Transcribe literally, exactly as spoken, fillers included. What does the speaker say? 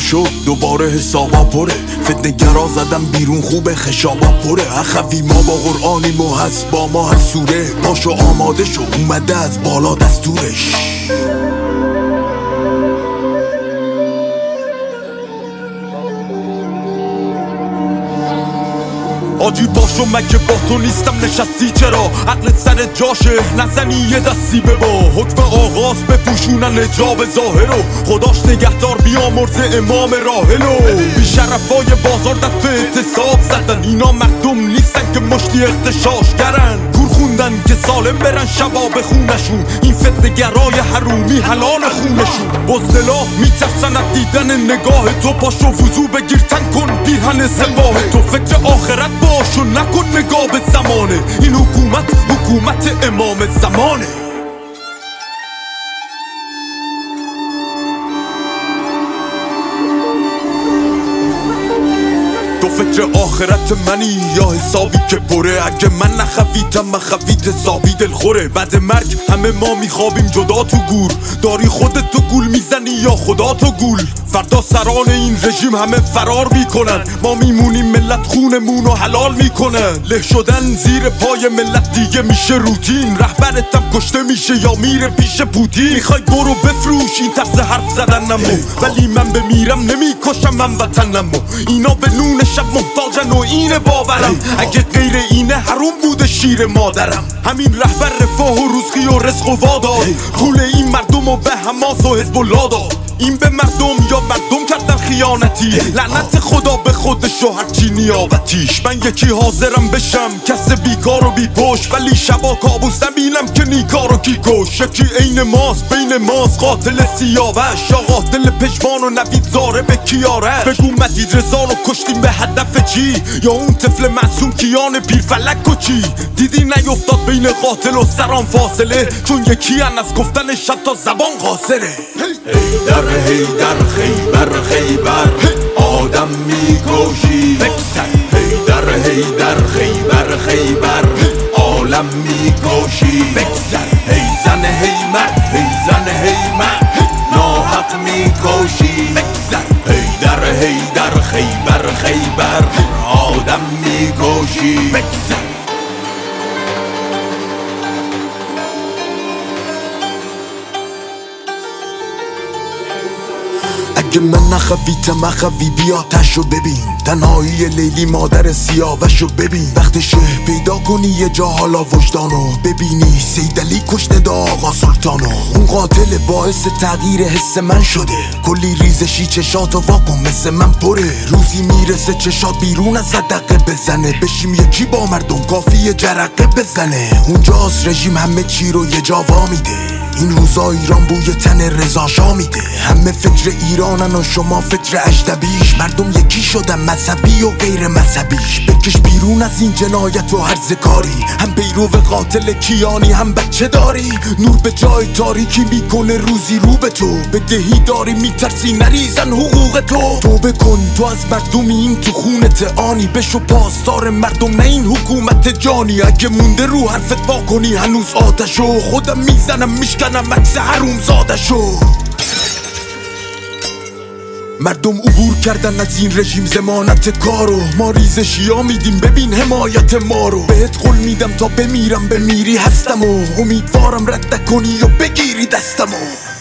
شد دوباره حسابا پره، فتنگرا زدم بیرون خوبه خشابا پره. اخوی ما با قرآنیم و هست با ما هر سوره، پاشو آماده شو اومده از بالا دستورش. آجی باشو مگه با تو نیستم نشستی چرا؟ عقلت سر جاشه نزنی یه دستی ببا، حکم آغاز بپوشونن حجاب ظاهرو، خداش نگهدار بیامرزه امام راحلو. بیشرفای بازار دست به اعتصاب زدن، اینا مردم نیستن که مشتی اغتشاشگرن. گور خوندن که سالم برن شبا به خونشون، این فتنگرای حرومی حلال خونشون. بزدلا میترسن از دیدن نگاه تو، پاشو وضو بگیر تن کن پیرهن سپاه تو. فکر آخرت باش و نکن نگاه به زمانه، این حکومت حکومت امام زمانه. تو فکر آخرت منی یا حسابی که پره؟ اگه من نخویتم من خویت حسابی دل خوره. بعد مرگ همه ما میخوابیم جدا تو گور، داری خودت تو گول میزنی یا خدا تو گول؟ فردا سران این رژیم همه فرار میکنن، ما میمونیم ملت خونمون رو حلال میکنن. له شدن زیر پای ملت دیگه میشه روتین، رهبرتم کشته میشه یا میره پیش پوتین. میخوای برو بفروش این طرز حرف زدنمو، ولی من بمیرم نمیکشم من وطنمو. اینا به نون شب محتاجن و اینه باورم، اگه غیر اینه حروم بوده شیر مادرم. همین رهبر رفاه و روزقی و رزق و واداد، پول این مردم و به حماس و حزب الله داد. این به مردم یا مردم کردن خیانتی، لعنت خدا به خودش و هرچی نیابتیش. من یکی حاضرم بشم کس بیکار و بی پشت، ولی شبا کابوس نبینم که نیکار و کی کش. یکی عین ماست بین ماست قاتل سیاوش، یا قاتل پشمان و نوید زاره به کیارش. بگو مجید رضا رو کشتیم به هدف چی، یا اون طفل معصوم کیان پیرفلک و چی؟ دیدی نیفتاد بین قاتل و سران فاصله، چون یکی ان از گفتنش حتی زبان قاصره. هیدر هیدر خیبر خیبر آدم میکشی، هیدر هیدر خیبر خیبر عالم میکشی. هی زن هی مرد هی زن هی مرد ناحق میکشی. هیدر هیدر خیبر خیبر آدم میکشی. اگه من نخویتم اخوی بیا تشو ببین، تنهایی لیلی مادر سیاوشو ببین. وقتشه پیدا کنی یه جا حالا وجدانو، ببینی سیدعلی کشته آقا سلطانو. اون قاتل باعث تغییر حس من شده، کلی ریزشی چشاتو واکن مثل من پره. روزی میرسه چشات بیرون از صدقه بزنه، بشیم یکی با مردم کافیه جرقه بزنه. اونجاست رژیم همه چی رو یه جا وا میده، این روزا ایران بوی تن رضا شاه میده. همه فکر ایرانن و شما فکر اجنبیش، مردم یکی شدن مذهبی و غیر مذهبیش. بکش بیرون از این جنایت و هرز کاری، هم پیرو قاتل کیانی هم بچه داری. نور به جای تاریکی میکنه روزی رو به تو، بدهی داری میترسی نریزن حقوق تو. توبه کن تو از مردمی این تو خونت آنی، بشو پاسدار مردم نه این حکومت جانی. اگه مونده رو حرفت وا کنی هنوز آتشو، خودم میزنم میشکنم عکس حروم زادشو. مردم عبور کردن از این رژیم ضمانت کارو، ما ریزشی ها میدیم ببین حمایت ما رو. بهت قول میدم تا بمیرم بمیری هستم و امیدوارم رد کنی و بگیری دستمو.